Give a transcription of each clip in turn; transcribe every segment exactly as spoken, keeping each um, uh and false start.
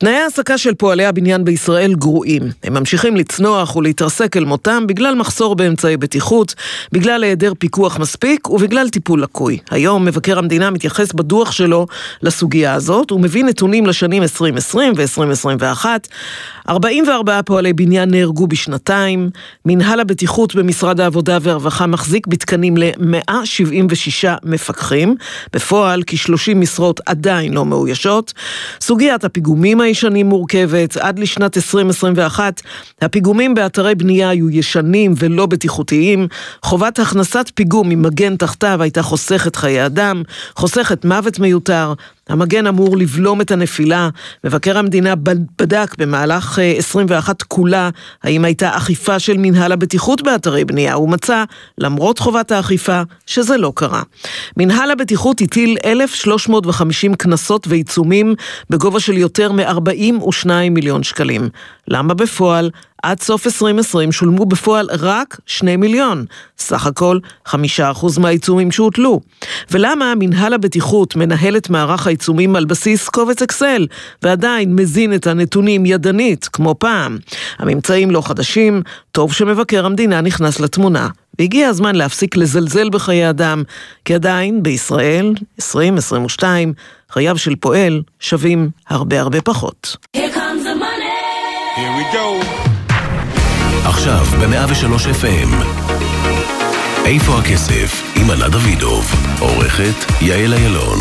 תנאי העסקה של פועלי הבניין בישראל גרועים. הם ממשיכים לצנוח ולהתרסק אל מותם בגלל מחסור באמצעי בטיחות, בגלל היעדר פיקוח מספיק ובגלל טיפול לקוי. היום מבקר המדינה מתייחס בדוח שלו לסוגיה הזאת ומביא נתונים לשנים עשרים עשרים ו-עשרים עשרים ואחת. ארבעים וארבעה פועלי בניין נהרגו בשנתיים. מנהל הבטיחות במשרד העבודה והרווחה מחזיק בתקנים ל-מאה שבעים ושישה מפקחים. בפועל כ-שלושים משרות עדיין לא מאוישות. סוגיית הפיגומים הישנים מורכבת. עד לשנת עשרים עשרים ואחת הפיגומים באתרי בנייה היו ישנים ולא בטיחותיים. חובת הכנסת פיגום ממגן תחתיו הייתה חוסכת חיי אדם, חוסכת מוות מיותר. המגן אמור לבלום את הנפילה. מבקר המדינה בדק במהלך עשרים ואחת כולה האם הייתה אכיפה של מנהל הבטיחות באתרי בנייה. הוא מצא, למרות חובת האכיפה, שזה לא קרה. מנהל הבטיחות הטיל אלף שלוש מאות וחמישים קנסות ועיצומים בגובה של יותר מ-ארבעים ושניים מיליון שקלים. למה בפועל? עד סוף עשרים עשרים שולמו בפועל רק שני מיליון, סך הכל חמישה אחוז מהעיצומים שהוטלו. ולמה מנהל הבטיחות מנהל את מערך העיצומים על בסיס קובץ אקסל, ועדיין מזין את הנתונים ידנית כמו פעם? הממצאים לא חדשים, טוב שמבקר המדינה נכנס לתמונה. והגיע הזמן להפסיק לזלזל בחיי אדם, כי עדיין בישראל, עשרים עשרים ושתיים, חייו של פועל שווים הרבה הרבה פחות. Here comes the money. Here we go. עכשיו ב-מאה ושלוש אף אם איפה הכסף עם ענת דוידוב, עורכת יעל אילון.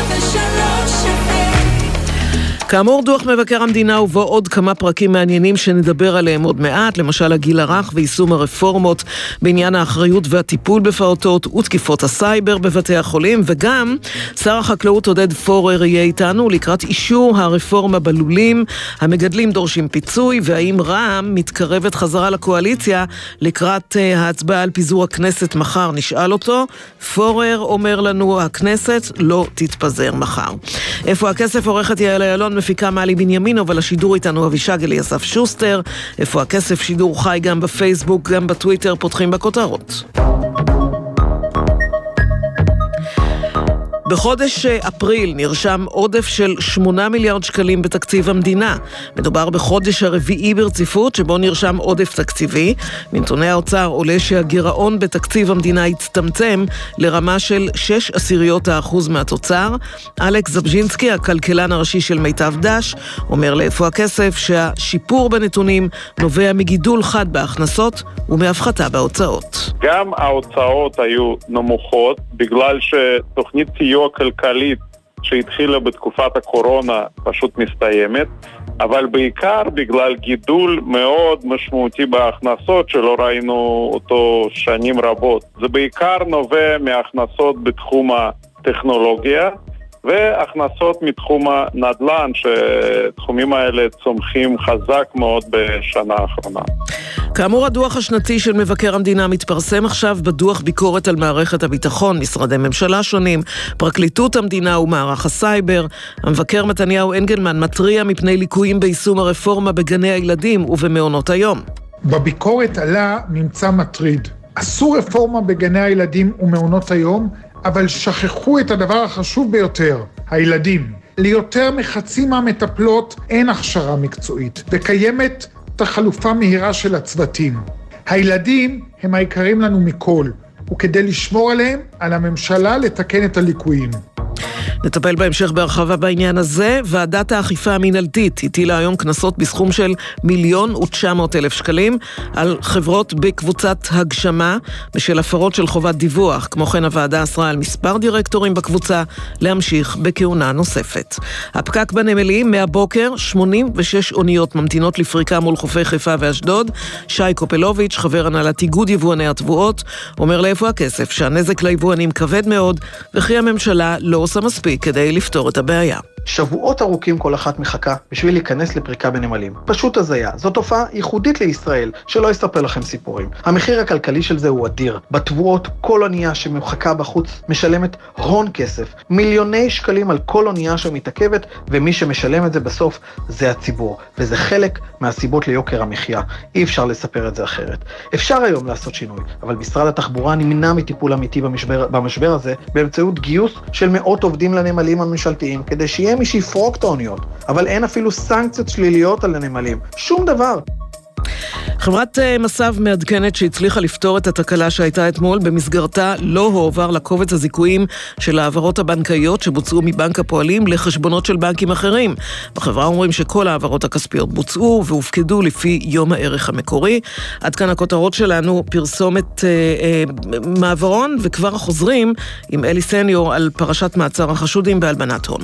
כאמור, דוח מבקר המדינה ובו עוד כמה פרקים מעניינים שנדבר עליהם עוד מעט, למשל הגיל הרך ויישום הרפורמות בעניין האחריות והטיפול בפעוטות ותקיפות הסייבר בבתי החולים, וגם שר החקלאות עודד פורר יהיה איתנו לקראת אישור הרפורמה בלולים. המגדלים דורשים פיצוי, והאם רע"מ מתקרבת חזרה לקואליציה לקראת ההצבעה על פיזור הכנסת מחר, נשאל אותו. פורר אומר לנו, הכנסת לא תתפזר מחר. איפה הכסף? עורכת יעל אילון, מפיקה מעלי בנימינו, אבל השידור איתנו אבישג אליסף שוסטר. איפה הכסף? שידור חי גם בפייסבוק, גם בטוויטר, פותחים בכותרות. בחודש אפריל נרשם עודף של שמונה מיליארד שקלים בתקציב המדינה. מדובר בחודש הרביעי ברציפות שבו נרשם עודף תקציבי. מנתוני האוצר עולה שהגירעון בתקציב המדינה הצטמצם לרמה של שש עשיריות האחוז מהתוצר. אלכס זבז'ינסקי, הכלכלן הראשי של מיטב דש, אומר לאיפה הכסף שהשיפור בנתונים נובע מגידול חד בהכנסות ומהפחתה בהוצאות. גם ההוצאות היו נמוכות בגלל שתוכנית סיוע כלכלית שהתחילה בתקופת הקורונה פשוט מסתיימת, אבל בעיקר בגלל גידול מאוד משמעותי בהכנסות שלא ראינו אותו שנים רבות. זה בעיקר נובע מהכנסות בתחום הטכנולוגיה והכנסות מתחום הנדל"ן, שתחומים האלה צומחים חזק מאוד בשנה האחרונה. כאמור, הדוח השנתי של מבקר המדינה מתפרסם עכשיו בדוח ביקורת על מערכת הביטחון, משרדי ממשלה שונים, פרקליטות המדינה ומערך הסייבר. המבקר מתניהו אנגלמן מטריע מפני ליקויים ביישום הרפורמה בגני הילדים ובמעונות היום. בביקורת עלה ממצא מטריד. עשו רפורמה בגני הילדים ומעונות היום, אבל שכחו את הדבר החשוב ביותר, הילדים. ליותר מחצי מהמטפלות אין הכשרה מקצועית, וקיימת תחלופה מהירה של הצוותים. הילדים הם העיקרים לנו מכל, וכדי לשמור עליהם, על הממשלה לתקן את הליקויים. נטפל בהמשך בהרחבה בעניין הזה. ועדת האכיפה המינהלתית הטילה היום קנסות בסכום של מיליון ותשע מאות אלף שקלים על חברות בקבוצת הגשמה בשל הפרות של חובת דיווח. כמו כן הוועדה אסרה על מספר דירקטורים בקבוצה להמשיך בכהונה נוספת. הפקק בנמלים מהבוקר, שמונים ושש אוניות ממתינות לפריקה מול חופי חיפה ואשדוד. שי קופלוביץ', חבר הנהלת איגוד יבואני התבואות, אומר לאיפה הכסף שהנזק ליבואנים כבד מאוד וכי הממשלה לא עושה מספיק כדי לפתור את הבעיה. שבועות ארוכים כל אחת מחכה בשביל להיכנס לפריקה בנמלים. פשוט הזיה. זו תופעה ייחודית לישראל, שלא יספר לכם סיפורים. המחיר הכלכלי של זה הוא אדיר. בתבואות כל אונייה שמחכה בחוץ משלמת הון כסף. מיליוני שקלים על כל אונייה שמתעכבת, ומי שמשלם את זה בסוף זה הציבור. וזה חלק מהסיבות ליוקר המחיה. אי אפשר לספר את זה אחרת. אפשר היום לעשות שינוי, אבל משרד התחבורה נמנע מטיפול אמיתי במשבר, במשבר הזה באמצעות גיוס של מאות עובדים לנמלים הממשלתיים, כדי שיהיה מי שיפרוק את האוניות, אבל אין אפילו סנקציות שליליות על הנמלים, שום דבר. חברת מסב מעדכנת שהצליחה לפתור את התקלה שהייתה אתמול, במסגרתה לא הועבר לקובץ הזיכויים של העברות הבנקאיות שבוצעו מבנק הפועלים לחשבונות של בנקים אחרים. בחברה אומרים שכל העברות הכספיות בוצעו והופקדו לפי יום הערך המקורי. עד כאן הכותרות שלנו, פרסומת אה, אה, מעברון, וכבר חוזרים עם אלי סניור על פרשת מעצר החשודים בהלבנת הון.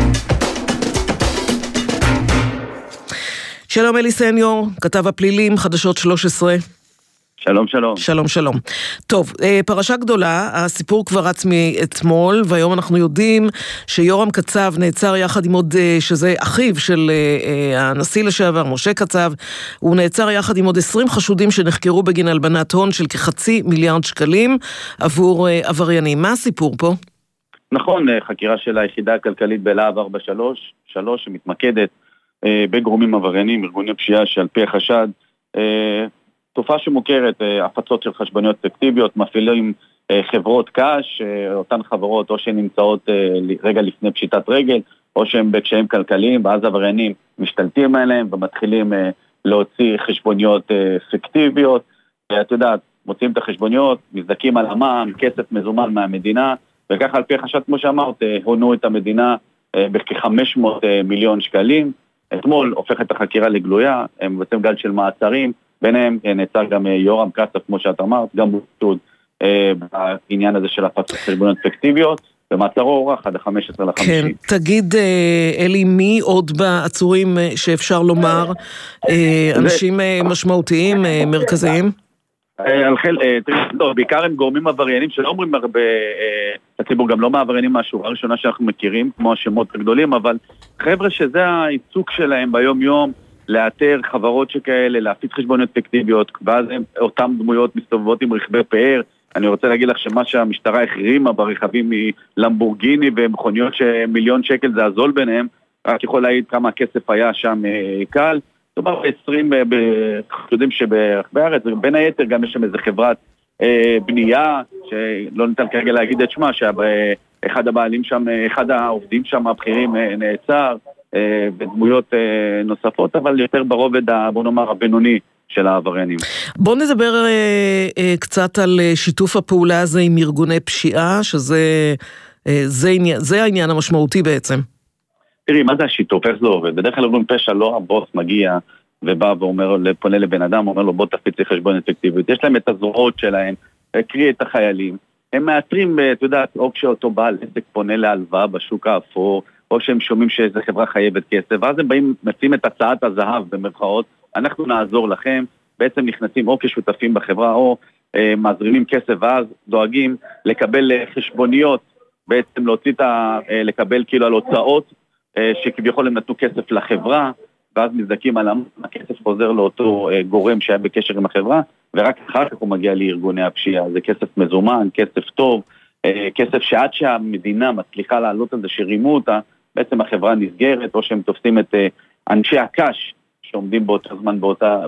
שלום אלי סניור, כתב הפלילים, חדשות שלוש עשרה. שלום, שלום. שלום, שלום. טוב, פרשה גדולה, הסיפור כבר רץ מאתמול, והיום אנחנו יודעים שיורם קצב נעצר יחד עם עוד, שזה אחיו של הנשיא לשעבר, משה קצב, הוא נעצר יחד עם עוד עשרים חשודים שנחקרו בגין הלבנת הון של כחצי מיליארד שקלים עבור עבריינים. מה הסיפור פה? נכון, חקירה של היחידה הכלכלית בלהב ארבע שלוש שלוש שמתמקדת בגורמים עבריינים, ארגוני פשיעה שעל פי החשד, תופעה שמוכרת, הפצות של חשבוניות פיקטיביות, מפעילים חברות קש, אותן חברות או שהן נמצאות רגע לפני פשיטת רגל, או שהן בקשיים כלכליים, ואז עבריינים משתלטים עליהם ומתחילים להוציא חשבוניות פיקטיביות. את יודעת, מוצאים את החשבוניות, מזדקים על המע"מ, כסף מזומן מהמדינה, וככה על פי החשד, כמו שאמרת, הונו את המדינה בכ-חמש מאות מיליון שקלים. אתמול הופכת החקירה לגלויה, הם בעצם גל של מעצרים, ביניהם נעצר גם יורם קצב, כמו שאת אמרת, גם בוטוד אה, בעניין הזה של הפצת חשבונות פיקטיביות, ומעצרו הוארך עד ה-חמישה עשר לחמישי. כן, תגיד אלי, מי עוד בעצורים שאפשר לומר, אה, אנשים אה, משמעותיים, אה, מרכזיים? טוב, בעיקר הם גורמים עבריינים שלא אומרים הרבה, הציבור גם לא מעבריינים מהשורה הראשונה שאנחנו מכירים, כמו השמות הגדולים, אבל חבר'ה שזה העיסוק שלהם ביום יום, לאתר חברות שכאלה, להפיץ חשבוניות פיקטיביות, ואז אותם דמויות מסתובבות עם רכבי פאר. אני רוצה להגיד לך שמה שהמשטרה החרימה ברכבים מלמבורגיני ומכוניות שמיליון שקל זה הזול ביניהם, רק יכול להעיד כמה הכסף היה שם קל. זאת אומרת, עשרים יודעים שברחבי הארץ, בין היתר גם יש שם איזו חברת אה, בנייה, שלא ניתן כרגע להגיד את שמה, שאחד הבעלים שם, אחד העובדים שם הבכירים אה, נעצר, אה, ודמויות אה, נוספות, אבל יותר ברובד, בוא נאמר, הבינוני של העבריינים. בוא נדבר אה, אה, קצת על שיתוף הפעולה הזה עם ארגוני פשיעה, שזה אה, זה, עניין, זה העניין המשמעותי בעצם. תראי, מה זה השיתוף? איך זה עובד? בדרך כלל ארגון פשע לא הבוס מגיע ובא ואומר, פונה לבן אדם, אומר לו בוא תפיץ לי חשבון אפקטיבית. יש להם את הזרועות שלהם, קריא את החיילים. הם מאתרים, אתה יודע, או כשאותו בעל עסק פונה להלוואה בשוק האפור, או שהם שומעים שאיזו חברה חייבת כסף, ואז הם באים, מציעים את הצעת הזהב במרכאות, אנחנו נעזור לכם, בעצם נכנסים או כשותפים בחברה, או אה, מזרימים כסף, ואז דואגים לקבל חשבוניות, בעצם להוציא את ה... לקבל כאילו על הוצאות, שכביכול הם נתנו כסף לחברה, ואז מזדקים על הכסף חוזר לאותו גורם שהיה בקשר עם החברה, ורק אחר כך הוא מגיע לארגוני הפשיעה. זה כסף מזומן, כסף טוב, כסף שעד שהמדינה מצליחה לעלות על זה שרימו אותה, בעצם החברה נסגרת, או שהם תופסים את אנשי הקש שעומדים באותו זמן באותה,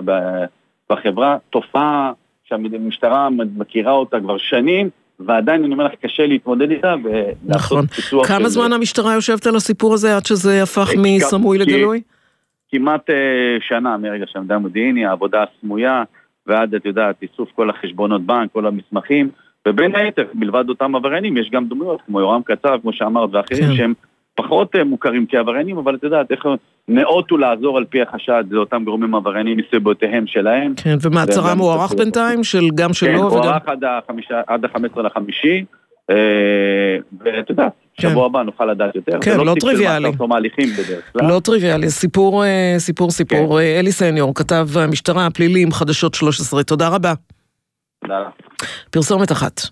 בחברה. תופעה שהמשטרה מכירה אותה כבר שנים, ועדיין אני אומר לך קשה להתמודד איתה. נכון. כמה זמן המשטרה יושבת על הסיפור הזה עד שזה הפך מסמוי לגלוי? כמעט שנה מרגע שהמדע המודיעיני, העבודה הסמויה, ועד את יודעת, איסוף כל החשבונות בנק, כל המסמכים, ובין היתר, מלבד אותם עבריינים, יש גם דמויות כמו יורם קצב, כמו שאמרת, ואחרים שהם פחות מוכרים כעבריינים, אבל את יודעת, איך נאותו לעזור על פי החשד, זה אותם גורמים עבריינים מסיבותיהם שלהם. כן, ומעצרם מוארך בינתיים, של גם שלו וגם... כן, מוארך עד ה-חמישה עשר לחמישי, ואת יודעת, שבוע הבא נוכל לדעת יותר. כן, לא טריוויאלי. לא טריוויאלי, סיפור, סיפור, סיפור. אלי סניור, כתב המשטרה, הפלילים, חדשות שלוש עשרה. תודה רבה. תודה. פרסומת אחת.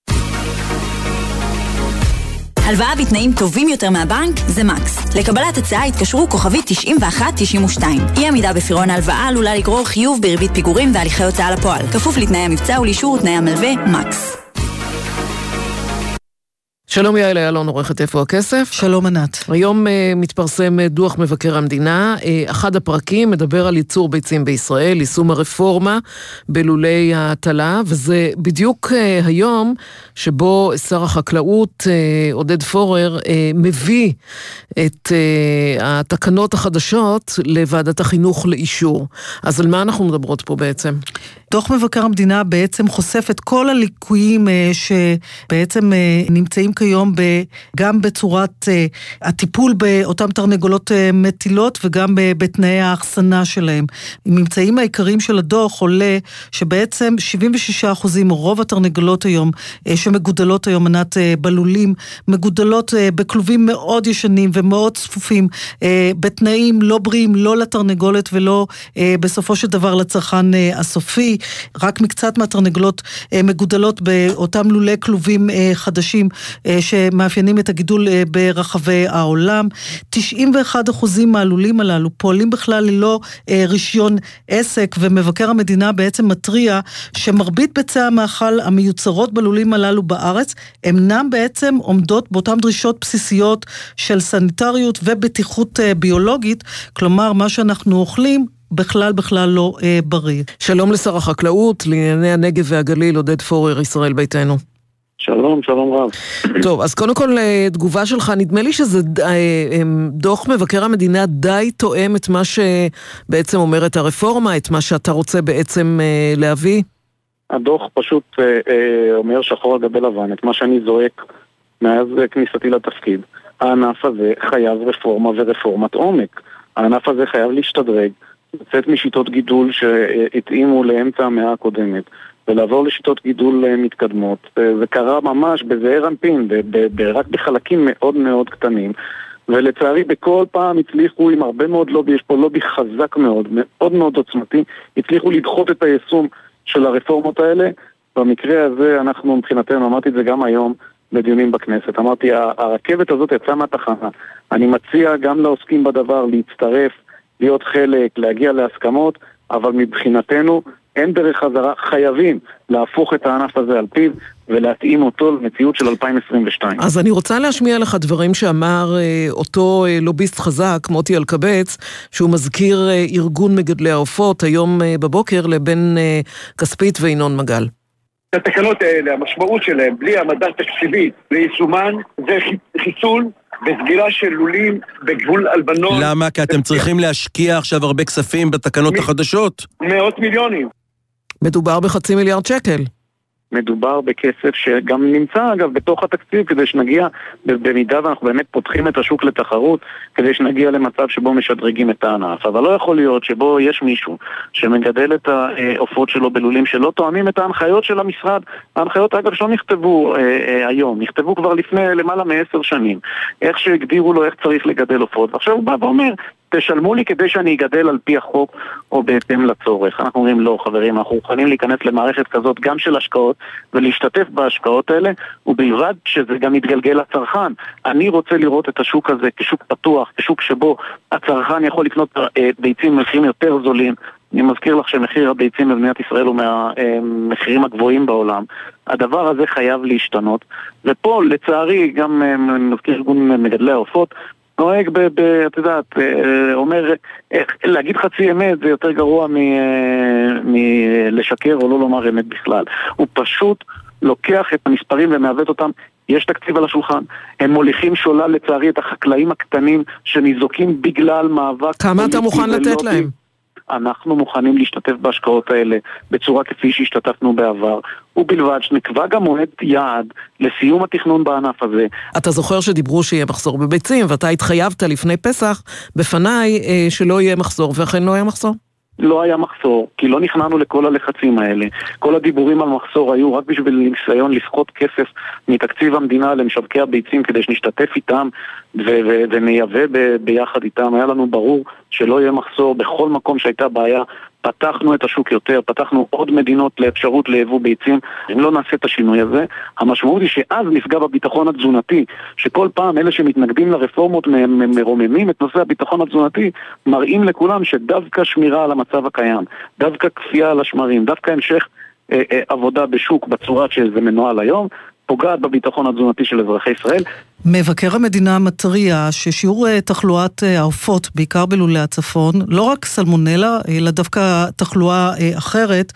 הלוואה בתנאים טובים יותר מהבנק זה מקס. לקבלת הצעה התקשרו כוכבית תשעים ואחת תשעים ושתיים. אי עמידה בפירעון ההלוואה עלולה לגרור חיוב בריבית פיגורים והליכי הוצאה לפועל. כפוף לתנאי המבצע ולאישור תנאי המלווה מקס. שלום יעל איילון, עורכת איפה הכסף? שלום ענת. היום uh, מתפרסם דוח מבקר המדינה. Uh, אחד הפרקים מדבר על ייצור ביצים בישראל, יישום הרפורמה בלולי ההטלה, וזה בדיוק uh, היום שבו שר החקלאות uh, עודד פורר uh, מביא את uh, התקנות החדשות לוועדת החינוך לאישור. אז על מה אנחנו מדברות פה בעצם? דוח מבקר המדינה בעצם חושף את כל הליקויים uh, שבעצם uh, נמצאים כיום גם בצורת הטיפול באותם תרנגולות מטילות וגם בתנאי האחסנה שלהם. ממצאים העיקריים של הדוח עולה שבעצם שבעים ושישה אחוזים רוב התרנגולות היום שמגודלות היום ענת בלולים, מגודלות בכלובים מאוד ישנים ומאוד צפופים, בתנאים לא בריאים, לא לתרנגולת ולא בסופו של דבר לצרכן הסופי. רק מקצת מהתרנגולות מגודלות באותם לולי כלובים חדשים שמאפיינים את הגידול ברחבי העולם. תשעים ואחד אחוזים מהלולים הללו פועלים בכלל ללא רישיון עסק, ומבקר המדינה בעצם מטריע שמרבית ביצי המאכל המיוצרות בלולים הללו בארץ, אינם בעצם עומדות באותן דרישות בסיסיות של סניטריות ובטיחות ביולוגית, כלומר מה שאנחנו אוכלים בכלל בכלל לא בריא. שלום לשר החקלאות, לענייני הנגב והגליל, עודד פורר, ישראל ביתנו. שלום, שלום רב. טוב, אז קודם כל תגובה שלך, נדמה לי שזה דוח מבקר המדינה די תואם את מה שבעצם אומרת הרפורמה, את מה שאתה רוצה בעצם להביא? הדוח פשוט אומר שחור על גבי לבן, את מה שאני זועק מאז כניסתי לתפקיד. הענף הזה חייב רפורמה ורפורמת עומק. הענף הזה חייב להשתדרג, לצאת משיטות גידול שהתאימו לאמצע המאה הקודמת. ולעבור לשיטות גידול מתקדמות. זה קרה ממש בזעיר אנפין, רק בחלקים מאוד מאוד קטנים, ולצערי בכל פעם הצליחו עם הרבה מאוד לובי, יש פה לובי חזק מאוד, מאוד מאוד עוצמתי, הצליחו לדחות את היישום של הרפורמות האלה. במקרה הזה אנחנו מבחינתנו, אמרתי את זה גם היום בדיונים בכנסת, אמרתי הרכבת הזאת יצאה מהתחנה, אני מציע גם לעוסקים בדבר להצטרף, להיות חלק, להגיע להסכמות, אבל מבחינתנו אין דרך חזרה, חייבים להפוך את הענף הזה על פיו ולהתאים אותו למציאות של אלפיים עשרים ושתיים. אז אני רוצה להשמיע לך דברים שאמר אה, אותו אה, לוביסט חזק, מוטי אלקבץ, שהוא מזכיר אה, ארגון מגדלי העופות היום אה, בבוקר לבין אה, כספית וינון מגל. התקנות האלה, המשמעות שלהם, בלי המדע תקציבי ליישומן, זה חיסול וסגירה של לולים בגבול אלבנון. למה? כי אתם צריכים להשקיע עכשיו הרבה כספים בתקנות החדשות? מאות מיליונים. מדובר בחצי מיליארד שקל. מדובר בכסף שגם נמצא אגב בתוך התקציב כדי שנגיע במידה ואנחנו באמת פותחים את השוק לתחרות כדי שנגיע למצב שבו משדרגים את הענף. אבל לא יכול להיות שבו יש מישהו שמגדל את העופות שלו בלולים שלא תואמים את ההנחיות של המשרד. ההנחיות אגב שלא נכתבו אה, אה, היום, נכתבו כבר לפני למעלה מעשר שנים. איך שהגדירו לו איך צריך לגדל עופות. ועכשיו הוא בא ואומר תשלמו לי כדי שאני אגדל על פי החוק או בהתאם לצורך. אנחנו אומרים לא חברים, אנחנו יכולים להיכנס למערכת כזאת גם של השקעות ולהשתתף בהשקעות האלה, ובלבד שזה גם יתגלגל לצרכן. אני רוצה לראות את השוק הזה כשוק פתוח, כשוק שבו הצרכן יכול לקנות ביצים במחירים יותר זולים. אני מזכיר לך שמחיר הביצים במדינת ישראל הוא מהמחירים הגבוהים בעולם. הדבר הזה חייב להשתנות, ופה לצערי גם מזכיר ארגון מגדלי העופות נוהג, את יודעת, אומר, להגיד חצי אמת זה יותר גרוע מלשקר או לא לומר אמת בכלל. הוא פשוט לוקח את המספרים ומעוות אותם. יש תקציב על השולחן, הם מוליכים שולל לצערי את החקלאים הקטנים שניזוקים בגלל מאבק. כמה אתה מוכן לתת להם? אנחנו מוכנים להשתתף בהשקעות האלה בצורה כפי שהשתתפנו בעבר, ובלבד שנקבע גם מועד יעד לסיום התכנון בענף הזה. אתה זוכר שדיברו שיהיה מחסור בביצים, ואתה התחייבת לפני פסח בפניי שלא יהיה מחסור, ואכן לא יהיה מחסור? לא היה מחסור, כי לא נכנענו לכל הלחצים האלה. כל הדיבורים על מחסור היו רק בשביל ניסיון לסחוט כסף מתקציב המדינה למשווקי הביצים כדי שנשתתף איתם ו- ו- ונייבא ב- ביחד איתם. היה לנו ברור שלא יהיה מחסור בכל מקום שהייתה בעיה. פתחנו את השוק יותר, פתחנו עוד מדינות לאפשרות ליבוא ביצים. אם לא נעשה את השינוי הזה, המשמעות היא שאז נפגע בביטחון התזונתי, שכל פעם אלה שמתנגדים לרפורמות מרוממים את נושא הביטחון התזונתי, מראים לכולם שדווקא שמירה על המצב הקיים, דווקא כפייה על השמרים, דווקא המשך אה, אה, עבודה בשוק בצורה שזה מנוהל היום, פוגעת בביטחון התזונתי של אזרחי ישראל. מבקר המדינה מתריע ששיעור תחלואת העופות, בעיקר בלולי הצפון, לא רק סלמונלה, אלא דווקא תחלואה אחרת,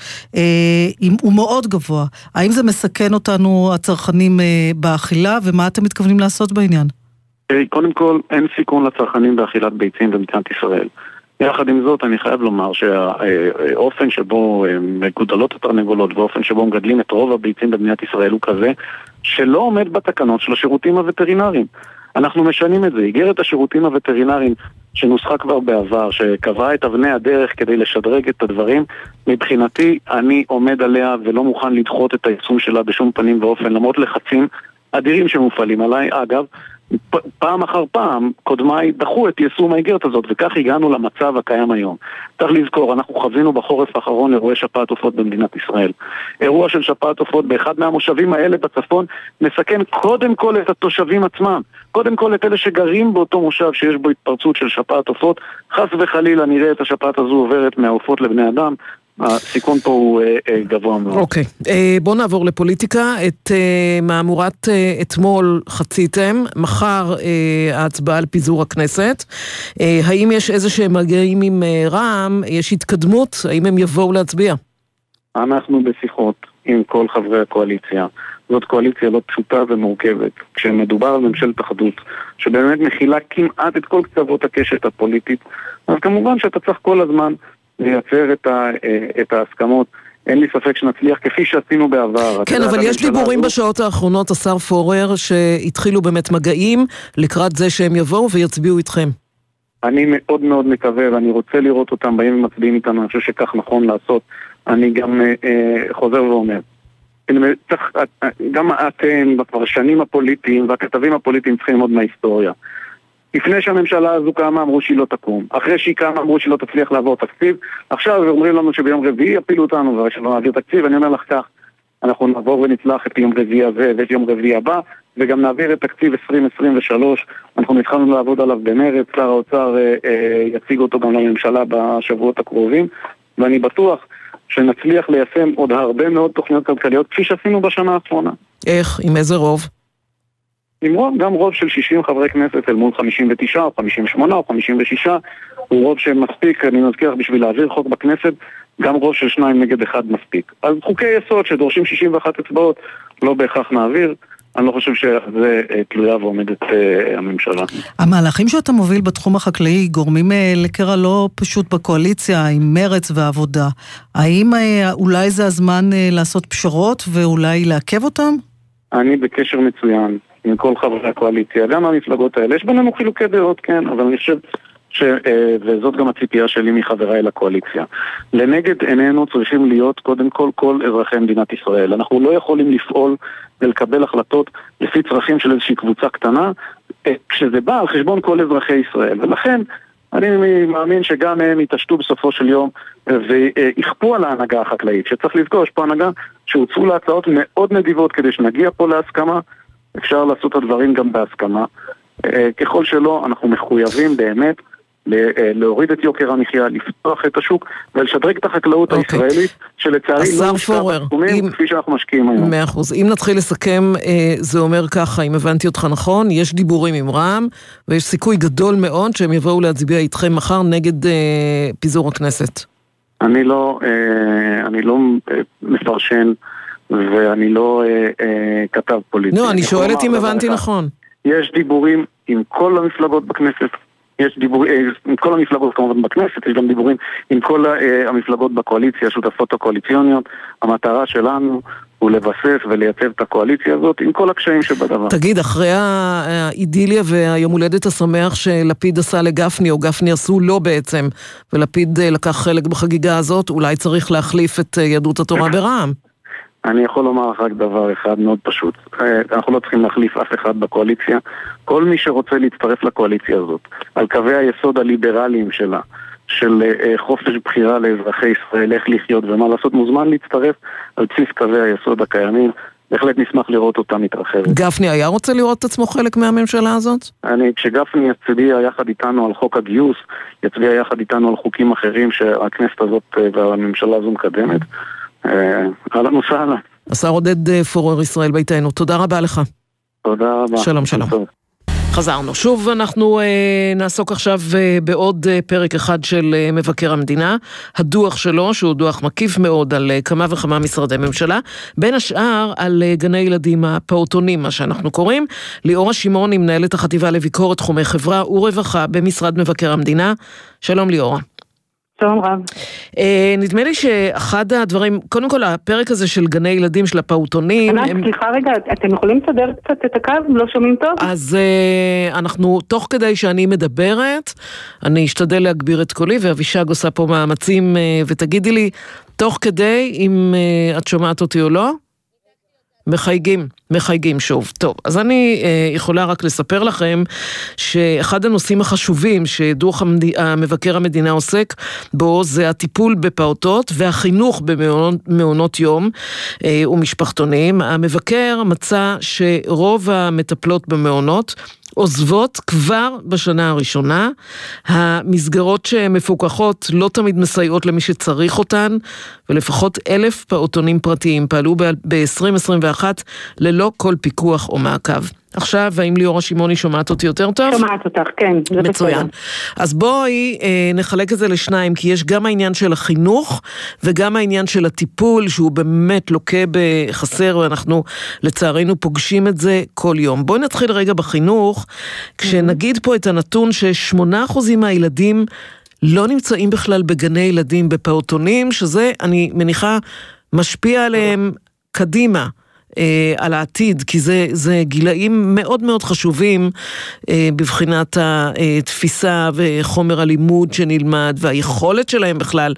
הוא מאוד גבוה. האם זה מסכן אותנו הצרכנים באכילה, ומה אתם מתכוונים לעשות בעניין? קודם כל, אין סיכון לצרכנים באכילת ביצים במדינת ישראל. יחד עם זאת, אני חייב לומר שהאופן שבו מגודלות התרנגולות ואופן שבו מגדלים את רוב הביצים במדינת ישראל הוא כזה שלא עומד בתקנות של השירותים הווטרינריים. אנחנו משנים את זה. איגרת השירותים הווטרינריים שנוסחה כבר בעבר, שקבעה את אבני הדרך כדי לשדרג את הדברים, מבחינתי אני עומד עליה ולא מוכן לדחות את היישום שלה בשום פנים ואופן, למרות לחצים אדירים שמופעלים עליי. אגב, פעם אחר פעם קודמיי דחו את יישום האיגרת הזאת, וכך הגענו למצב הקיים היום. צריך לזכור, אנחנו חווינו בחורף האחרון אירועי שפעת עופות במדינת ישראל. אירוע של שפעת עופות באחד מהמושבים האלה בצפון מסכן קודם כל את התושבים עצמם, קודם כל את אלה שגרים באותו מושב שיש בו התפרצות של שפעת עופות. חס וחלילה נראה את השפעת הזו עוברת מהעופות לבני אדם, הסיכון פה הוא גבוה מאוד. אוקיי, בואו נעבור לפוליטיקה. את מאמורת אתמול חציתם, מחר ההצבעה על פיזור הכנסת. האם יש איזה שהם מגעים עם רע"מ? יש התקדמות? האם הם יבואו להצביע? אנחנו בשיחות עם כל חברי הקואליציה. זאת קואליציה לא פשוטה ומורכבת. כשמדובר על ממשלת אחדות, שבאמת מכילה כמעט את כל קצוות הקשת הפוליטית, אז כמובן שאתה צריך כל הזמן לייצר את, ה, את ההסכמות. אין לי ספק שנצליח כפי שעשינו בעבר. כן, אבל יש דיבורים הזו... בשעות האחרונות, השר פורר, שהתחילו באמת מגעים לקראת זה שהם יבואו ויצביעו איתכם. אני מאוד מאוד מקווה, ואני רוצה לראות אותם באים ומצביעים איתנו, אני חושב שכך נכון לעשות. אני גם אה, חוזר ואומר, צריך, גם אתם, בפרשנים הפוליטיים והכתבים הפוליטיים צריכים עוד מההיסטוריה. לפני שהממשלה הזו קמה אמרו שהיא לא תקום, אחרי שהיא קמה אמרו שהיא לא תצליח לעבור תקציב, עכשיו אומרים לנו שביום רביעי יפילו אותנו ושלא נעביר תקציב. אני אומר לך כך, אנחנו נעבור ונצלח את יום רביעי הזה ואת יום רביעי הבא, וגם נעביר את תקציב עשרים עשרים ושלוש, אנחנו התחלנו לעבוד עליו במרץ, שר האוצר אה, אה, יציג אותו גם לממשלה בשבועות הקרובים, ואני בטוח שנצליח ליישם עוד הרבה מאוד תוכניות כלכליות כפי שעשינו בשנה האחרונה. איך? עם איזה רוב? עם רוב, גם רוב של שישים חברי כנסת אל מול חמישים ותשע או חמישים ושמונה או חמישים ושש, הוא רוב שמספיק, אני מזכיר, בשביל להעביר חוק בכנסת, גם רוב של שניים נגד אחד מספיק. אז חוקי יסוד שדורשים שישים ואחת אצבעות לא בהכרח נעביר, אני לא חושב שזה תלויה ועומדת הממשלה. המהלכים שאתה מוביל בתחום החקלאי גורמים לקרע לא פשוט בקואליציה עם מרץ ועבודה. האם אולי זה הזמן לעשות פשרות ואולי לעכב אותם? אני בקשר מצוין עם כל חברי הקואליציה, גם המפלגות האלה. יש בינינו חילוקי דעות, כן, אבל אני חושב ש... וזאת גם הציפייה שלי מחבריי לקואליציה. לנגד עינינו צריכים להיות קודם כל כל אזרחי מדינת ישראל. אנחנו לא יכולים לפעול ולקבל החלטות לפי צרכים של איזושהי קבוצה קטנה, כשזה בא על חשבון כל אזרחי ישראל. ולכן אני מאמין שגם הם יתעשתו בסופו של יום ויכפו על ההנהגה החקלאית, שצריך לזכור, יש פה הנהגה שהוצאו להצעות מאוד נדיבות כדי שנגיע פה להסכמה. אפשר לעשות את הדברים גם בהסכמה. ככל שלא, אנחנו מחויבים באמת להוריד את יוקר המחיה, לפתוח את השוק ולשדרג את החקלאות okay. הישראלית, שלצערי לא משקע בתחומים כפי שאנחנו משקיעים היום. מאה אחוז. אם נתחיל לסכם, זה אומר ככה, אם הבנתי אותך נכון, יש דיבורים עם רע"מ, ויש סיכוי גדול מאוד שהם יבואו להצביע איתכם מחר נגד פיזור הכנסת. אני לא, אני לא מפרשן, ואני לא כתב פוליטי. לא, אני שואלת אם הבנתי נכון. יש דיבורים עם כל המפלגות בכנסת, יש דיבורים עם כל המפלגות כמובן בכנסת, יש גם דיבורים עם כל המפלגות בקואליציה, השותפות הקואליציוניות. המטרה שלנו הוא לבסס ולייצב את הקואליציה הזאת עם כל הקשיים שבדבר. תגיד, אחרי האידיליה והיום הולדת השמח שלפיד עשה לגפני, או גפני עשו לו בעצם, ולפיד לקח חלק בחגיגה הזאת, אולי צריך להחליף את יהדות התורה ברע"מ? אני יכול לומר רק דבר אחד מאוד פשוט. אנחנו לא צריכים להחליף אף אחד בקואליציה. כל מי שרוצה להצטרף לקואליציה הזאת, על קווי היסוד הליברליים שלה, של חופש בחירה לאזרחי ישראל, איך לחיות ומה לעשות, מוזמן להצטרף על בסיס קווי היסוד הקיימים. בהחלט נשמח לראות אותה מתרחבת. גפני היה רוצה לראות את עצמו חלק מהממשלה הזאת? אני, כשגפני יצביע יחד איתנו על חוק הגיוס, יצביע יחד איתנו על חוקים אחרים שהכנסת הזאת והממשלה הזו מקדמת, אהלן וסהלן. השר עודד פורר, ישראל ביתנו, תודה רבה לך. תודה רבה. שלום, שלום. חזרנו. שוב אנחנו אה, נעסוק עכשיו אה, בעוד אה, פרק אחד של אה, מבקר המדינה, הדוח שלו, שהוא דוח מקיף מאוד על אה, כמה וכמה משרדי ממשלה, בין השאר על אה, גני ילדים הפעוטונים, מה שאנחנו קוראים. ליאורה שמעוני, מנהלת החטיבה לביקורת תחומי חברה ורווחה במשרד מבקר המדינה. שלום ליאורה. שלום רב. אה, נדמה לי שאחד הדברים, קודם כל הפרק הזה של גני ילדים של הפעוטונים... ענת, הם... סליחה רגע, אתם יכולים לסדר קצת את הקו? לא שומעים טוב? אז אה, אנחנו, תוך כדי שאני מדברת, אני אשתדל להגביר את קולי, ואבישג עושה פה מאמצים, אה, ותגידי לי, תוך כדי, אם אה, את שומעת אותי או לא? מחייגים, מחייגים שוב. טוב, אז אני אה, יכולה רק לספר לכם שאחד הנושאים החשובים שדוח המד... המבקר המדינה עוסק בו זה הטיפול בפעוטות והחינוך במעונות יום אה, ומשפחתונים. המבקר מצא שרוב המטפלות במעונות עוזבות כבר בשנה הראשונה. המסגרות שמפוקחות לא תמיד מסייעות למי שצריך אותן, ולפחות אלף פעוטונים פרטיים פעלו ב-עשרים עשרים ואחת ללא כל פיקוח או מעקב. עכשיו, האם ליאורה שמעוני שומעת אותי יותר טוב? שומעת אותך, כן. זה מצוין. בסדר. אז בואי אה, נחלק את זה לשניים, כי יש גם העניין של החינוך, וגם העניין של הטיפול, שהוא באמת לוקה בחסר, ואנחנו לצערנו פוגשים את זה כל יום. בואי נתחיל רגע בחינוך, כשנגיד פה את הנתון ששמונה אחוזים מהילדים לא נמצאים בכלל בגני ילדים בפעוטונים, שזה, אני מניחה, משפיע עליהם קדימה. על העתיד, כי זה, זה גילאים מאוד מאוד חשובים בבחינת התפיסה וחומר הלימוד שנלמד, והיכולת שלהם בכלל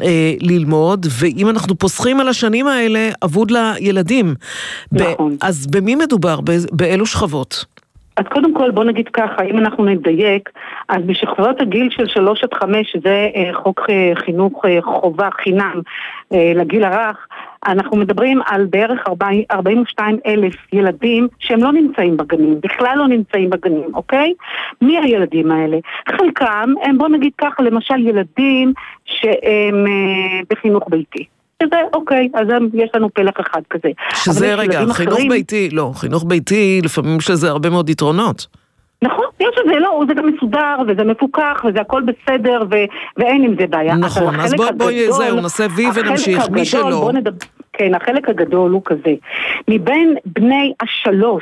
ללמוד, ואם אנחנו פוסחים על השנים האלה, עבוד לילדים. נכון. ב- אז במי מדובר? באלו שכבות? אז קודם כל בוא נגיד ככה, אם אנחנו נדייק, אז בשכבות הגיל של שלוש עד חמש, שזה חוק חינוך חובה חינם לגיל הרך, אנחנו מדברים על בערך ארבעים ושניים אלף ילדים שהם לא נמצאים בגנים, בכלל לא נמצאים בגנים, אוקיי? מי הילדים האלה? חלקם הם, בוא נגיד ככה, למשל ילדים שהם בחינוך ביתי. שזה, אוקיי, אז יש לנו פלח אחד כזה. שזה רגע, חינוך אחרים... ביתי, לא, חינוך ביתי, לפעמים שזה הרבה מאוד יתרונות. נכון, יש שזה, לא, זה גם מסודר, וזה מפוקח, וזה הכל בסדר, ו... ואין עם זה בעיה. נכון, אז בואי, בואי, זהו, נעשה וי ונמשיך, מי שלא. נדבר, כן, החלק הגדול הוא כזה. מבין בני השלוש,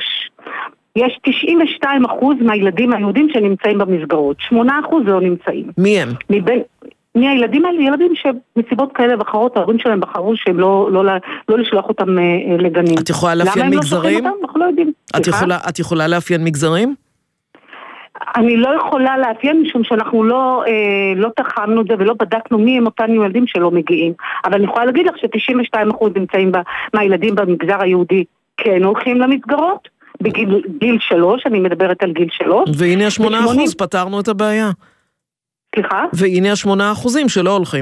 יש תשעים ושתיים אחוז מהילדים היהודים שנמצאים במסגרות, שמונה אחוז לא נמצאים. מי הם? מבין... מי הילדים האלה? ילדים שמסיבות כאלה ואחרות, ההורים שלהם בחרו שהם לא, לא, לא לשלוח אותם אה, לגנים. את יכולה לאפיין מגזרים? למה הם לא שולחים אותם? אנחנו לא יודעים. את יכולה, את יכולה לאפיין מגזרים? אני לא יכולה לאפיין משום שאנחנו לא, אה, לא תחמנו את זה ולא בדקנו מי הם אותם ילדים שלא מגיעים. אבל אני יכולה להגיד לך ש-תשעים ושתיים אחוז נמצאים בה, מהילדים במגזר היהודי כן הולכים למסגרות. בגיל גיל שלוש, אני מדברת על גיל שלוש. והנה השמונה אחוז, פתרנו את הבעיה. סליחה? והנה השמונה אחוזים שלא הולכים.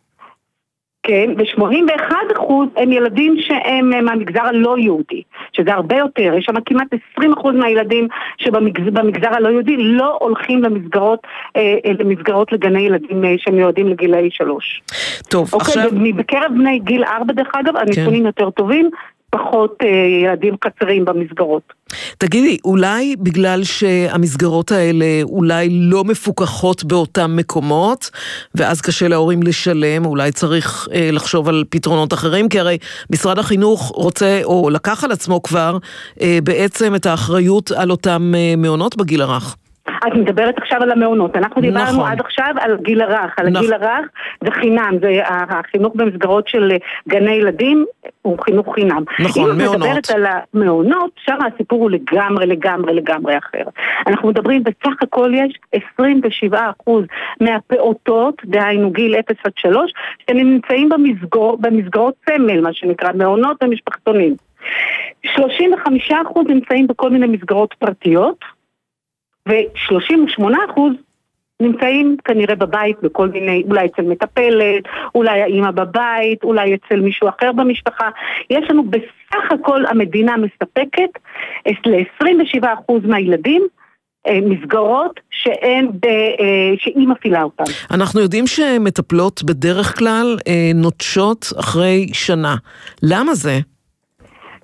כן, ו-שמונים ואחד אחוז הם ילדים שהם מהמגזר הלא יהודי, שזה הרבה יותר, יש שם כמעט עשרים אחוז מהילדים שבמגזר הלא יהודי לא הולכים למסגרות, למסגרות לגני ילדים שמיועדים לגילאי שלוש. טוב, אוקיי, עכשיו... בקרב בני גיל ארבע דרך אגב, הנתונים כן. יותר טובים, פחות אה, ילדים קצרים במסגרות. תגידי, אולי בגלל שהמסגרות האלה אולי לא מפוקחות באותם מקומות, ואז קשה להורים לשלם, אולי צריך אה, לחשוב על פתרונות אחרים, כי הרי משרד החינוך רוצה, או לקח על עצמו כבר, אה, בעצם את האחריות על אותם אה, מעונות בגיל הרך. את מדברת עכשיו על המעונות, אנחנו דיברנו נכון. עד עכשיו על גיל הרך, על נכון. הגיל הרך זה חינם, זה החינוך במסגרות של גני ילדים הוא חינוך חינם. נכון, אם מעונות. את מדברת על המעונות, שם הסיפור הוא לגמרי, לגמרי, לגמרי אחר. אנחנו מדברים, בסך הכל יש עשרים ושבעה אחוז מהפעוטות, דהיינו גיל אפס עד שלוש, שנמצאים במסגור, במסגרות סמל, מה שנקרא, מעונות ומשפחתונים. שלושים וחמישה אחוז נמצאים בכל מיני מסגרות פרטיות, ו-שלושים ושמונה אחוז נמצאים כנראה בבית בכל מיני, אולי אצל מטפלת, אולי האמא בבית, אולי אצל מישהו אחר במשפחה. יש לנו בסך הכל המדינה מספקת ל-עשרים ושבעה אחוז מהילדים מסגרות שאין, שהיא מפעילה אותן. אנחנו יודעים שמטפלות בדרך כלל נוטשות אחרי שנה. למה זה?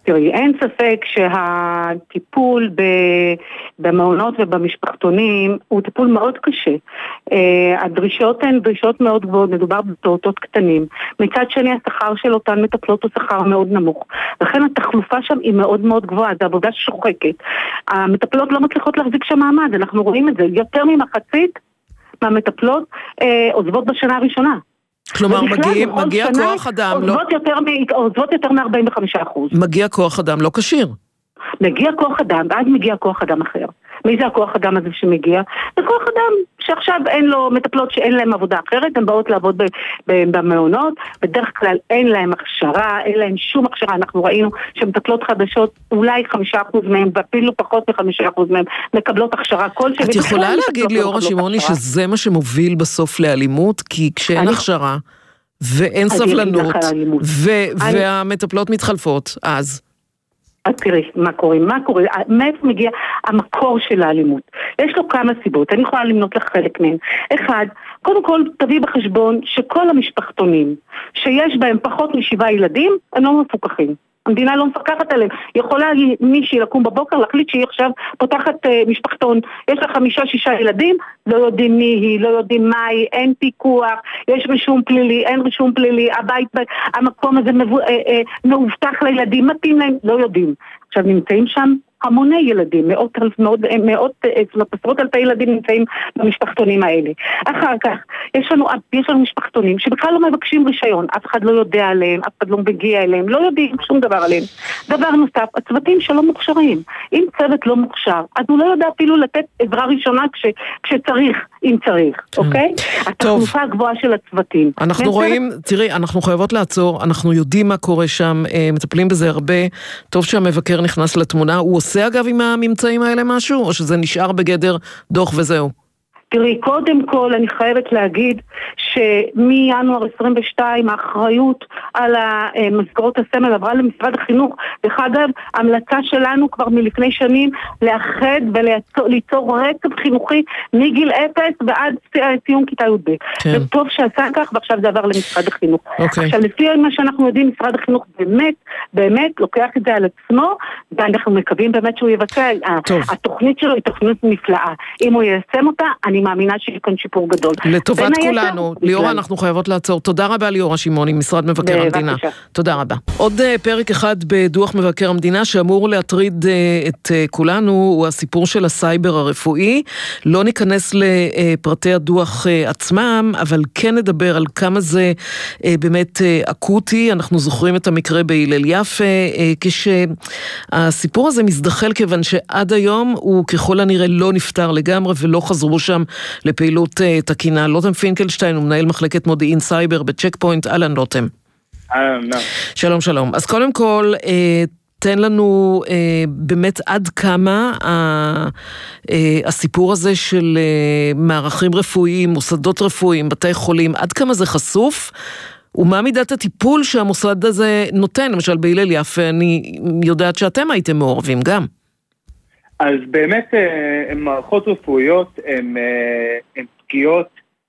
תראי, אין ספק שהטיפול במעונות ובמשפחתונים הוא טיפול מאוד קשה. הדרישות הן דרישות מאוד גבוהות, מדובר בפעוטות קטנים. מצד שני, השכר של אותן מטפלות הוא שכר מאוד נמוך. לכן התחלופה שם היא מאוד מאוד גבוהה, זו עבודה שוחקת. המטפלות לא מצליחות להחזיק שם מעמד, אנחנו רואים את זה. יותר ממחצית מהמטפלות עוזבות בשנה הראשונה. כלומר, מגיע, מגיע כוח אדם, עוזבות לא... יותר, עוזבות יותר מ-ארבעים וחמישה אחוז. מגיע כוח אדם לא כשיר. מגיע כוח אדם, ואז מגיע כוח אדם אחר. מי זה הכוח אדם הזה שמגיע? זה כוח אדם שעכשיו אין לו מטפלות שאין להם עבודה אחרת, הן באות לעבוד במעונות, בדרך כלל אין להם הכשרה, אין להם שום הכשרה. אנחנו ראינו שמטפלות חדשות, אולי חמישה אחוז מהם, ואפילו פחות מחמישה אחוז מהם, מקבלות הכשרה כלשהי. את יכולה להגיד לי, אורה שמעוני, שזה מה שמוביל בסוף לאלימות? כי כשאין הכשרה, ואין סבלנות, והמטפלות מתחלפות, אז... אז תראי, מה קורה? מה קורה? מאיפה מגיע המקור של האלימות? יש לו כמה סיבות, אני יכולה למנות לך חלק מהן. אחד, קודם כל תביא בחשבון שכל המשפחתונים שיש בהם פחות משבעה ילדים, הם לא מפוקחים. המדינה לא מפקחת עליהם. יכולה מישהי לקום בבוקר, להחליט שהיא עכשיו פותחת uh, משפחתון. יש לה חמישה, שישה ילדים, לא יודעים מי היא, לא יודעים מה היא, אין פיקוח, יש רישום פלילי, אין רישום פלילי, הבית, המקום הזה מבו, אה, אה, מאובטח לילדים, מתאים להם, לא יודעים. עכשיו נמצאים שם המוני ילדים, מאות, מאות, מאות, עשרות אלפי ילדים נמצאים במשפחתונים האלה. אחר כך, יש לנו, יש לנו משפחתונים שבכלל לא מבקשים רישיון, אף אחד לא יודע עליהם, אף אחד לא מגיע אליהם, לא יודעים שום דבר עליהם. דבר נוסף, הצוותים שלא מוכשרים. אם צוות לא מוכשר, אז הוא לא יודע אפילו לתת עזרה ראשונה כש, כשצריך, אם צריך, אוקיי? התחלופה הגבוהה של הצוותים. אנחנו רואים, תראי, אנחנו חייבות לעצור, אנחנו יודעים מה קורה שם, מטפלים בזה הרבה, טוב שהמבקר נכנס לתמונה, הוא עושה אגב עם הממצאים האלה משהו, או שזה נשאר בגדר דוח וזהו? תראי, קודם כל אני חייבת להגיד שמינואר עשרים ושתיים האחריות על מסגרות הסמל עברה למשרד החינוך. דרך אגב, ההמלצה שלנו כבר מלפני שנים לאחד וליצור רצף חינוכי מגיל אפס ועד סיום כיתה י"ב. כן. וטוב שעשה כך, ועכשיו זה עבר למשרד החינוך. אוקיי. עכשיו, לפי מה שאנחנו יודעים, משרד החינוך באמת, באמת לוקח את זה על עצמו, ואנחנו מקווים באמת שהוא יבצע. התוכנית שלו היא תוכנית נפלאה. אם הוא יישם אותה, אני מאמינה שיש כאן שיפור גדול. לטובת כולנו. ליאורה, אנחנו חייבות לעצור. תודה רבה ליאורה שמעוני, משרד מבקר המדינה. תודה רבה. עוד פרק אחד בדוח מבקר המדינה שאמור להטריד את כולנו, הוא הסיפור של הסייבר הרפואי. לא ניכנס לפרטי הדוח עצמם, אבל כן נדבר על כמה זה באמת אקוטי. אנחנו זוכרים את המקרה בהלל יפה, כשהסיפור הזה מזדחל כיוון שעד היום הוא ככל הנראה לא נפטר לגמרי ולא חזרו שם לפעילות תקינה. לוטם פינקלשטיין הוא מנהל מחלקת מודיעין סייבר בצ'ק פוינט. אלן לוטם. שלום שלום. אז קודם כל תן לנו באמת עד כמה הסיפור הזה של מערכים רפואיים, מוסדות רפואיים, בתי חולים, עד כמה זה חשוף ומה מידת הטיפול שהמוסד הזה נותן. למשל בהלל יפה אני יודעת שאתם הייתם מעורבים גם. אז באמת הן מערכות רפואיות, הן פגיעות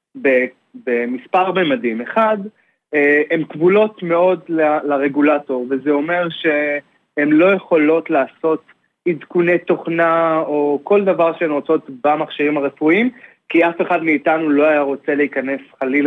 במספר במדים. אחד, הן כבולות מאוד לרגולטור, וזה אומר שהן לא יכולות לעשות עדכוני תוכנה או כל דבר שהן רוצות במכשירים הרפואיים, כי אף אחד מאיתנו לא היה רוצה להיכנס חלילה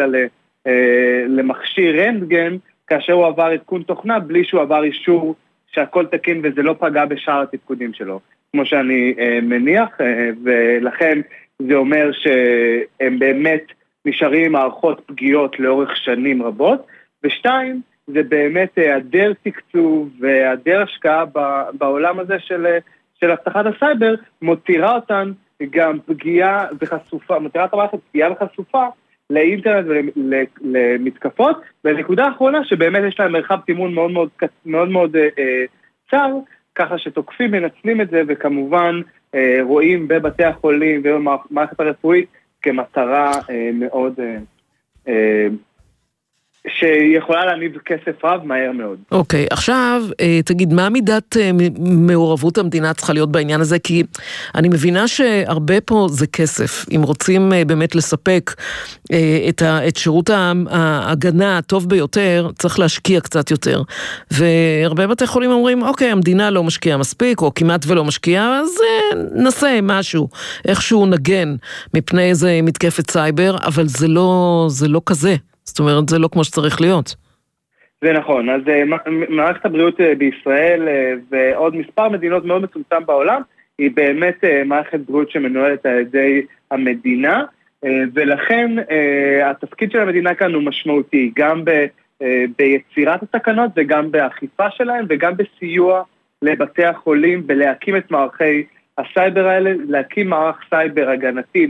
למכשיר רנטגן, כאשר הוא עבר עדכון תוכנה בלי שהוא עבר אישור שהכל תקין וזה לא פגע בשאר התפקודים שלו. כמו שאני uh, מניח, uh, ולכן זה אומר שהם באמת נשארים מערכות פגיעות לאורך שנים רבות, ושתיים, זה באמת היעדר תקצוב והיעדר השקעה בעולם הזה של, של הבטחת הסייבר, מותירה אותן גם פגיעה וחשופה, מותירה את המערכת פגיעה וחשופה לאינטרנט ולמתקפות, והנקודה האחרונה שבאמת יש להם מרחב תימון מאוד מאוד, מאוד, מאוד אה, צר, ככה שתוקפים מנצלים את זה, וכמובן אה, רואים בבתי החולים ובמערכת הרפואית כמטרה אה, מאוד אה, שיכולה להניב כסף רב מהר מאוד. אוקיי, okay, עכשיו תגיד, מה מידת מעורבות המדינה צריכה להיות בעניין הזה? כי אני מבינה שהרבה פה זה כסף. אם רוצים באמת לספק את, ה, את שירות ההגנה הטוב ביותר, צריך להשקיע קצת יותר. והרבה בתי חולים אומרים, אוקיי, המדינה לא משקיעה מספיק, או כמעט ולא משקיעה, אז נעשה משהו, איכשהו נגן מפני איזה מתקפת סייבר, אבל זה לא, זה לא כזה. זאת אומרת, זה לא כמו שצריך להיות. זה נכון. אז מערכת הבריאות בישראל ועוד מספר מדינות מאוד מצומצם בעולם, היא באמת מערכת בריאות שמנוהלת על ידי המדינה, ולכן התפקיד של המדינה כאן הוא משמעותי, גם ב, ביצירת התקנות וגם באכיפה שלהם, וגם בסיוע לבתי החולים, בלהקים את מערכי הסייבר האלה, להקים מערך סייבר הגנתי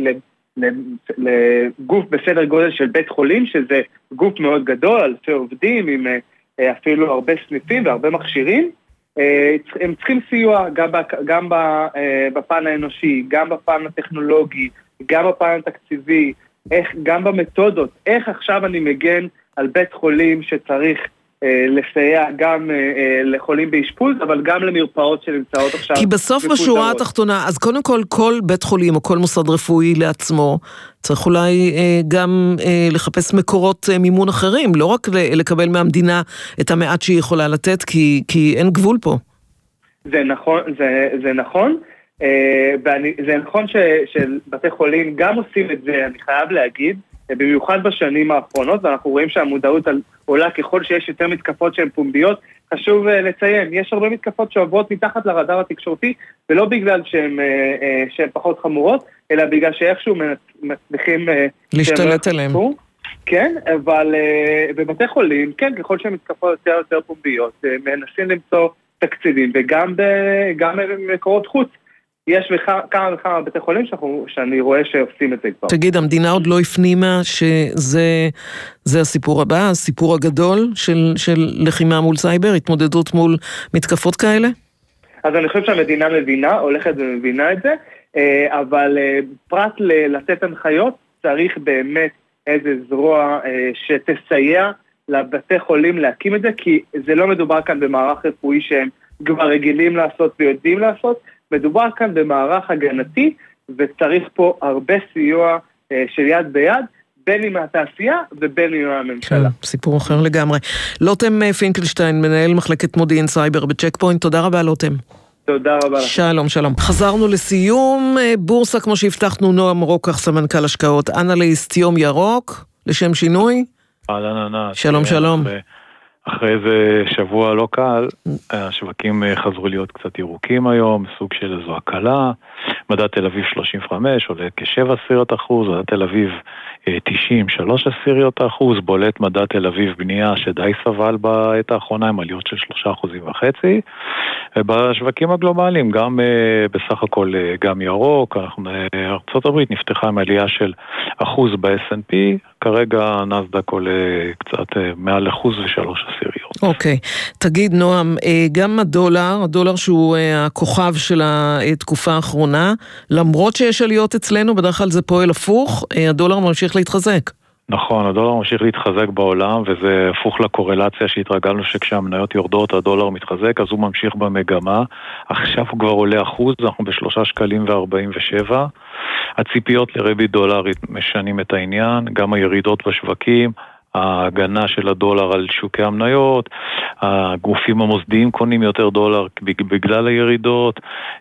לגוף בסדר גודל של בית חולים, שזה גוף מאוד גדול, אלפי עובדים, עם אפילו הרבה סניפים והרבה מכשירים. הם צריכים סיוע גם, גם בפן האנושי, גם בפן הטכנולוגי, גם בפן התקציבי, איך, גם במתודות, איך עכשיו אני מגן על בית חולים שצריך לסייע גם לחולים באשפוז, אבל גם למרפאות שנמצאות עכשיו. כי בסוף בשורה התחתונה, אז קודם כל, כל בית חולים או כל מוסד רפואי לעצמו, צריך אולי גם לחפש מקורות מימון אחרים, לא רק לקבל מהמדינה את המעט שהיא יכולה לתת, כי, כי אין גבול פה. זה נכון, זה, זה נכון, ואני, זה נכון ש, שבתי חולים גם עושים את זה, אני חייב להגיד, במיוחד בשנים האחרונות, ואנחנו רואים שהמודעות עולה ככל שיש יותר מתקפות שהן פומביות. חשוב לציין, יש הרבה מתקפות שעוברות מתחת לרדאר התקשורתי, ולא בגלל שהן, שהן פחות חמורות, אלא בגלל שאיכשהו מצליחים להשתלט עליהם. כן, אבל בבתי חולים, כן, ככל שהן מתקפות יותר יותר פומביות, מנסים למצוא תקציבים, וגם במקורות חוץ. יש כמה וכמה בתי חולים שאני רואה שעושים את זה כבר. תגיד, המדינה עוד לא הפנימה שזה זה הסיפור הבא, הסיפור הגדול של, של לחימה מול סייבר, התמודדות מול מתקפות כאלה? אז אני חושב שהמדינה מבינה, הולכת ומבינה את זה, אבל פרט לתת הנחיות, צריך באמת איזה זרוע שתסייע לבתי חולים להקים את זה, כי זה לא מדובר כאן במערך רפואי שהם כבר רגילים לעשות ויודעים לעשות, מדובר כאן במערך הגנתי, וצריך פה הרבה סיוע אה, של יד ביד, בין עם התעשייה ובין עם הממשלה. כן, סיפור אחר לגמרי. לוטם פינקלשטיין, מנהל מחלקת מודיעין סייבר בצ'ק פוינט, תודה רבה לוטם. תודה רבה. שלום, שלום. חזרנו לסיום, בורסה כמו שהבטחנו, נועם רוקח, סמנכ"ל השקעות, אנליסט יום ירוק, לשם שינוי. אהלן ענת. שלום, שלום. אחרי איזה שבוע לא קל, השווקים חזרו להיות קצת ירוקים היום, סוג של איזו הקלה, מדד תל אביב שלושים וחמש עולה כשבע עשיריות אחוז, מדד תל אביב תשעים, שלוש עשיריות אחוז, בולט מדד תל אביב בנייה שדי סבל בעת האחרונה עם עליות של שלושה אחוזים וחצי, ובשווקים הגלובליים גם בסך הכל גם ירוק, אנחנו, ארצות הברית נפתחה עם עלייה של אחוז ב-אס אנד פי, כרגע נסדק עולה קצת מעל אחוז ושלוש עשיריות. אוקיי, תגיד נועם, גם הדולר, הדולר שהוא הכוכב של התקופה האחרונה, למרות שיש עליות אצלנו, בדרך כלל זה פועל הפוך, הדולר ממשיך להתחזק. נכון, הדולר ממשיך להתחזק בעולם, וזה הפוך לקורלציה שהתרגלנו שכשהמניות יורדות, הדולר מתחזק, אז הוא ממשיך במגמה. עכשיו הוא כבר עולה אחוז, אנחנו בשלושה שקלים וארבעים ושבע. הציפיות לריבית דולרית משנים את העניין, גם הירידות בשווקים, ההגנה של הדולר על שוקי המניות, הגופים המוסדיים קונים יותר דולר בגלל הירידות,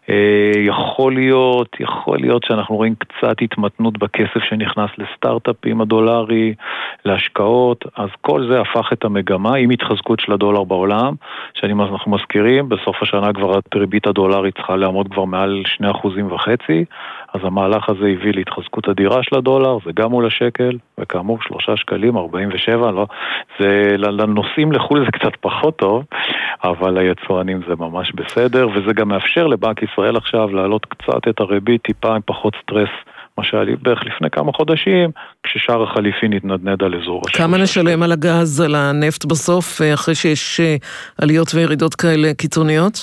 יכול להיות, יכול להיות שאנחנו רואים קצת התמתנות בכסף שנכנס לסטארט-אפים הדולרי, להשקעות, אז כל זה הפך את המגמה עם התחזקות של הדולר בעולם, שאנחנו מזכירים, בסוף השנה כבר הריבית הדולרית צריכה לעמוד כבר מעל שני אחוזים וחצי, אז המהלך הזה הביא להתחזקות אדירה של הדולר, זה גם מול השקל, וכאמור שלושה שקלים, ארבעים ושבע, לא, זה, לנוסעים לחול זה קצת פחות טוב, אבל היצואנים זה ממש בסדר, וזה גם מאפשר לבנק ישראל עכשיו להעלות קצת את הריבית, טיפה עם פחות סטרס, מה שהיה בערך לפני כמה חודשים, כששאר החליפין התנדנד על אזור. כמה נשלם על הגז, על הנפט בסוף, אחרי שיש עליות וירידות כאלה קיצוניות?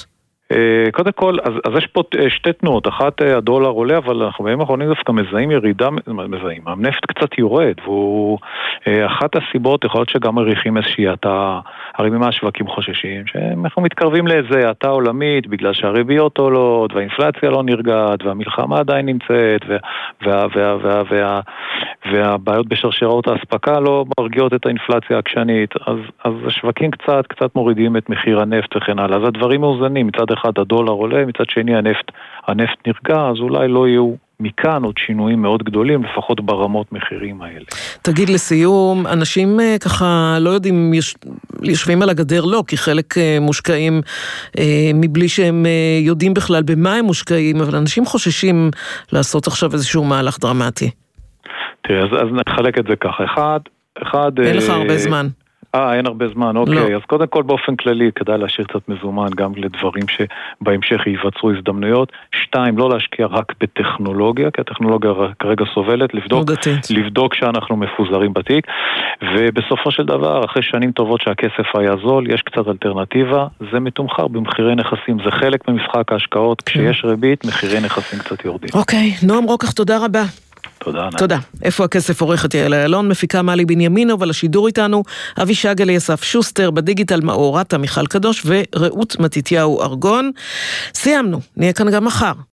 קודם כל, אז, אז יש פה שתי תנועות, אחת הדולר עולה, אבל אנחנו בימים האחרונים דווקא מזהים ירידה, מזהים, הנפט קצת יורד, והוא אחת הסיבות, יכול להיות שגם מריחים איזושהי האטה, הרי ממה השווקים חוששים, שאנחנו מתקרבים לאיזה האטה עולמית, בגלל שהריביות עולות, והאינפלציה לא נרגעת, והמלחמה עדיין נמצאת, וה, וה, וה, וה, וה, והבעיות בשרשרות ההספקה לא מרגיעות את האינפלציה העקשנית, אז, אז השווקים קצת, קצת מורידים את מחיר הנפט וכן הלאה, אז הדברים מאוזנים, מצד אחד הדולר עולה, מצד שני הנפט, הנפט נרגע, אז אולי לא יהיו מכאן עוד שינויים מאוד גדולים, לפחות ברמות מחירים האלה. תגיד לסיום, אנשים ככה לא יודעים, יושבים על הגדר לא, כי חלק מושקעים מבלי שהם יודעים בכלל במה הם מושקעים, אבל אנשים חוששים לעשות עכשיו איזשהו מהלך דרמטי. תראה, אז, אז נחלק את זה ככה. אחד, אחד... אין לך הרבה זמן. אה, אין הרבה זמן, אוקיי. לא. אז קודם כל באופן כללי כדאי להשאיר קצת מזומן גם לדברים שבהמשך ייווצרו הזדמנויות. שתיים, לא להשקיע רק בטכנולוגיה, כי הטכנולוגיה כרגע סובלת, לבדוק, לבדוק שאנחנו מפוזרים בתיק, ובסופו של דבר, אחרי שנים טובות שהכסף היה זול, יש קצת אלטרנטיבה, זה מתומחר במחירי נכסים, זה חלק ממשחק ההשקעות, כשיש ריבית, מחירי נכסים קצת יורדים. אוקיי, נועם רוקח, תודה רבה. תודה. תודה. איפה הכסף עורכת יעל איילון, מפיקה מלי בנימינו, אבל השידור איתנו אבישג אליסף שוסטר, בדיגיטל מאורתה מיכל קדוש ורעות מתתיהו ארגון. סיימנו, נהיה כאן גם מחר.